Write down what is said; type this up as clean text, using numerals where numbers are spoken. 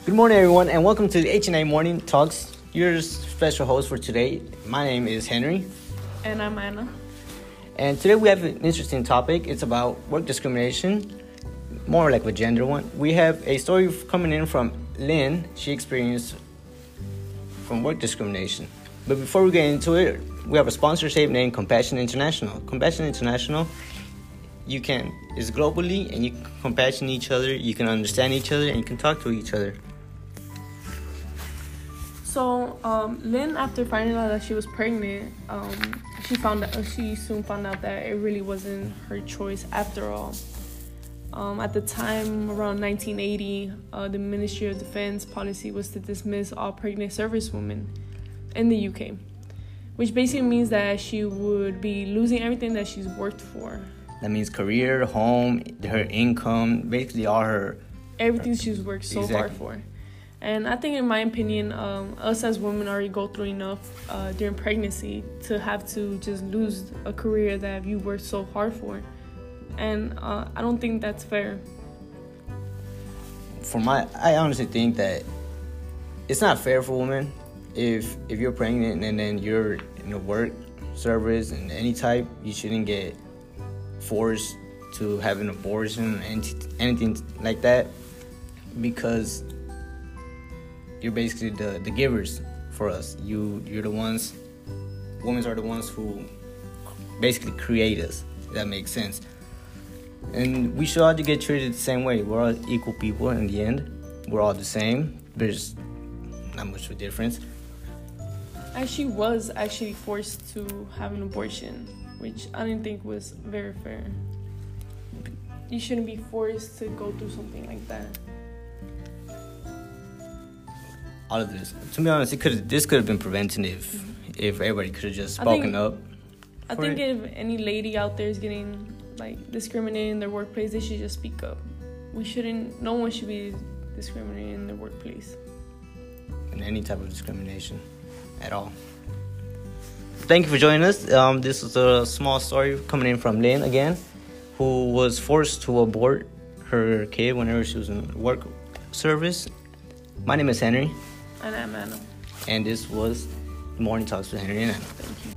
Good morning, everyone, and welcome to the H&A Morning Talks. Your special host for today. My name is Henry. And I'm Anna. And today we have an interesting topic. It's about work discrimination, more like a gender one. We have a story coming in from Lynn. She experienced from work discrimination. But before we get into it, we have a sponsorship named Compassion International. Compassion International, is globally, and you can compassion each other, you can understand each other, and you can talk to each other. So, Lynn, after finding out that she was pregnant, she soon found out that it really wasn't her choice after all. At the time, around 1980, the Ministry of Defense policy was to dismiss all pregnant servicewomen in the UK, which basically means that she would be losing everything that she's worked for. That means career, home, her income, basically all her... Everything she's worked so hard for. And I think, in my opinion, us as women already go through enough during pregnancy to have to just lose a career that you worked so hard for. And I don't think that's fair. I honestly think that it's not fair for women if you're pregnant and then you're in a work service and any type, you shouldn't get forced to have an abortion and anything like that, because you're basically the givers for us. You're the ones. Women are the ones who basically create us. If that makes sense. And we should all get treated the same way. We're all equal people in the end. We're all the same. There's not much of a difference. And she was actually forced to have an abortion, which I didn't think was very fair. You shouldn't be forced to go through something like that. All of this, to be honest, this could have been prevented if everybody could have just spoken up. I think if any lady out there is getting discriminated in their workplace, they should just speak up. No one should be discriminated in their workplace. In any type of discrimination at all. Thank you for joining us. This was a small story coming in from Lynn again, who was forced to abort her kid whenever she was in work service. My name is Henry. And I'm Anna. And this was Morning Talks with Henry and Anna. Thank you.